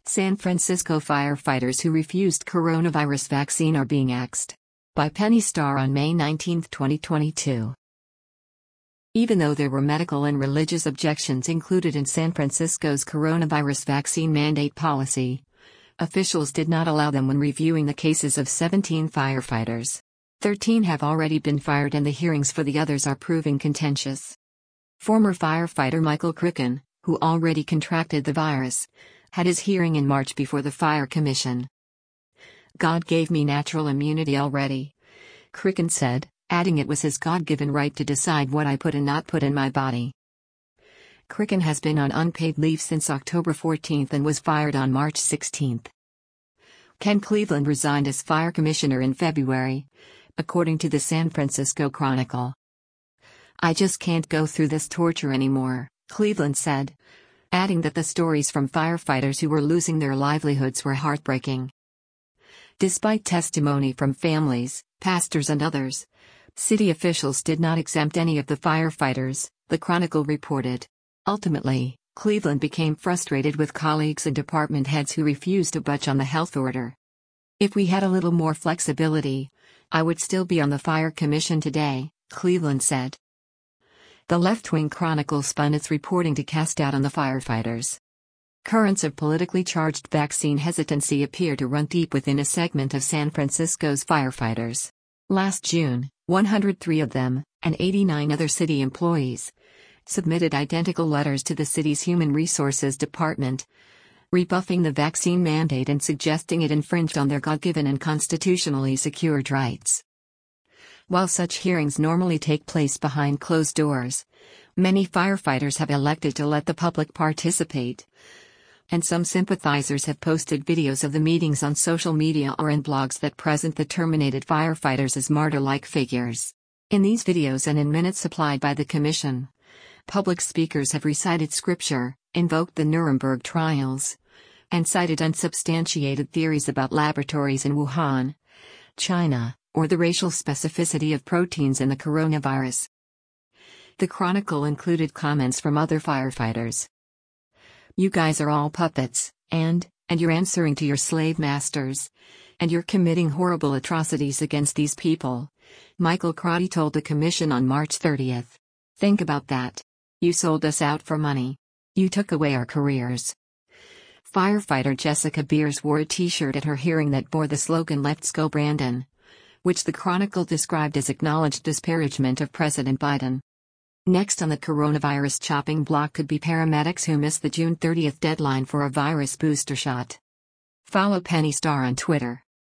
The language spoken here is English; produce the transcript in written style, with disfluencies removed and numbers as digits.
San Francisco firefighters who refused coronavirus vaccine are being axed. By Penny Starr on May 19, 2022. Even though there were medical and religious objections included in San Francisco's coronavirus vaccine mandate policy, officials did not allow them when reviewing the cases of 17 firefighters. 13 have already been fired and the hearings for the others are proving contentious. Former firefighter Michael Cricken, who already contracted the virus, had his hearing in March before the Fire Commission. "God gave me natural immunity already," Cricken said, adding it was his God-given right to decide what I put and not put in my body. Cricken has been on unpaid leave since October 14 and was fired on March 16. Ken Cleveland resigned as fire commissioner in February, according to the San Francisco Chronicle. "I just can't go through this torture anymore," Cleveland said, adding that the stories from firefighters who were losing their livelihoods were heartbreaking. Despite testimony from families, pastors and others, city officials did not exempt any of the firefighters, the Chronicle reported. Ultimately, Cleveland became frustrated with colleagues and department heads who refused to budge on the health order. "If we had a little more flexibility, I would still be on the Fire Commission today," Cleveland said. The left-wing Chronicle spun its reporting to cast doubt on the firefighters. Currents of politically charged vaccine hesitancy appear to run deep within a segment of San Francisco's firefighters. Last June, 103 of them, and 89 other city employees, submitted identical letters to the city's Human Resources Department, rebuffing the vaccine mandate and suggesting it infringed on their God-given and constitutionally secured rights. While such hearings normally take place behind closed doors, many firefighters have elected to let the public participate, and some sympathizers have posted videos of the meetings on social media or in blogs that present the terminated firefighters as martyr-like figures. In these videos and in minutes supplied by the commission, public speakers have recited scripture, invoked the Nuremberg trials, and cited unsubstantiated theories about laboratories in Wuhan, China, or the racial specificity of proteins in the coronavirus. The Chronicle included comments from other firefighters. "You guys are all puppets, and you're answering to your slave masters, and you're committing horrible atrocities against these people," Michael Crotty told the commission on March 30. "Think about that. You sold us out for money. You took away our careers." Firefighter Jessica Beers wore a t-shirt at her hearing that bore the slogan "Let's Go Brandon," which the Chronicle described as acknowledged disparagement of President Biden. Next on the coronavirus chopping block could be paramedics who missed the June 30 deadline for a virus booster shot. Follow Penny Starr on Twitter.